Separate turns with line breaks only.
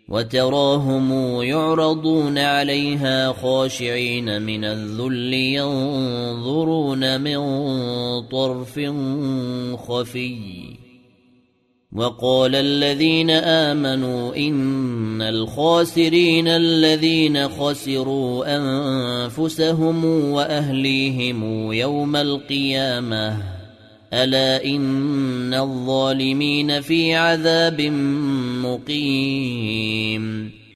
وتراهم يعرضون عليها خاشعين من الذل ينظرون من طرف خفي. وقال الذين آمنوا إن الخاسرين الذين خسروا أنفسهم وأهليهم يوم القيامة ألا إن الظالمين في عذاب مقيم.